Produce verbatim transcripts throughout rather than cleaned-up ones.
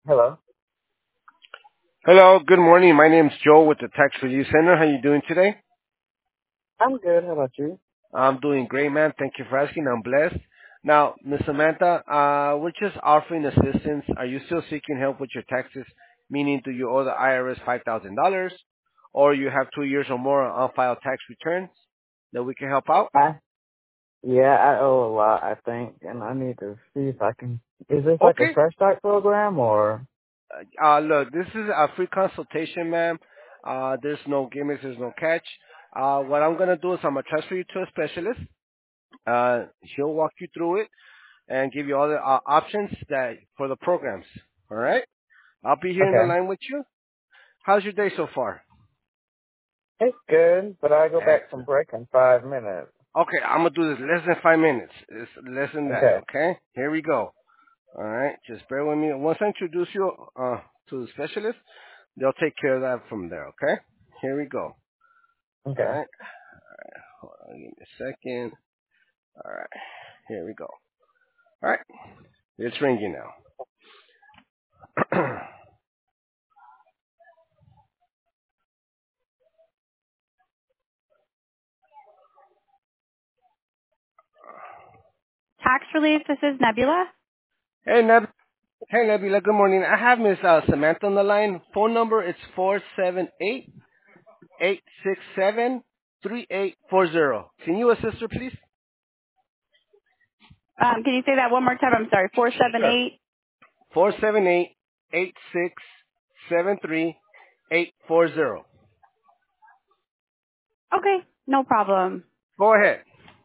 Hello. Hello, good morning. My name's Joe with the Tax Relief Center. How you doing today? I'm good. How about you? I'm doing great, man. Thank you for asking. I'm blessed. Now, Miss Samantha, uh, we're just offering assistance. Are you still seeking help with your taxes? Meaning, do you owe the I R S five thousand dollars, or you have two years or more on unfiled tax returns that we can help out? I yeah, I owe a lot, I think, and I need to see if I can. Is this like a Okay. fresh start program or? Uh, look, this is a free consultation, ma'am. Uh, there's no gimmicks. There's no catch. Uh, what I'm gonna do is I'm gonna transfer you to a specialist. Uh, he'll walk you through it and give you all the uh, options that for the programs. All right. I'll be here in the Okay, line with you. How's your day so far? it's good, but I go back from Excellent. break in five minutes. Okay, I'm gonna do this less than five minutes. It's less than that. Okay. Okay. Here we go. All right. Just bear with me. Once I introduce you uh, to the specialist, they'll take care of that from there. Okay. Here we go. All Okay. right. Hold on, give me a second. All right. Here we go. All right. It's ringing now. Tax relief, this is Nebula. Hey, Neb. Hey, Nebula. Good morning. I have Miss uh, Samantha on the line. Phone number is four seven eight eight six seven three eight four zero. Can you assist her, please? Um, can you say that one more time? I'm sorry. four seven Sure. eight. Four seven eight eight six seven three eight four zero. Okay, no problem. Go ahead.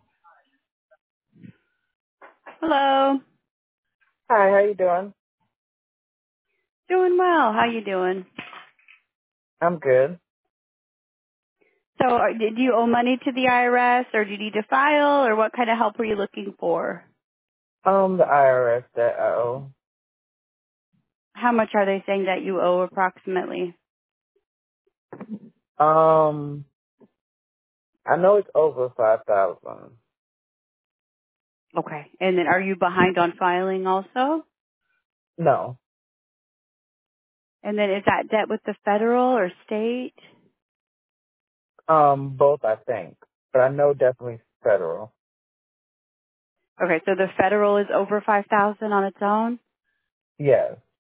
Hello. Hi, how you doing? Doing well. How you doing? I'm good. So are, did you owe money to the I R S, or do you need to file, or what kind of help were you looking for? Um, the I R S that I owe. How much are they saying that you owe approximately? Um, I know it's over five thousand. Okay. And then are you behind on filing also? No. And then is that debt with the federal or state? Um, both I think, but I know definitely federal. Okay, so the federal is over five thousand on its own? Yes.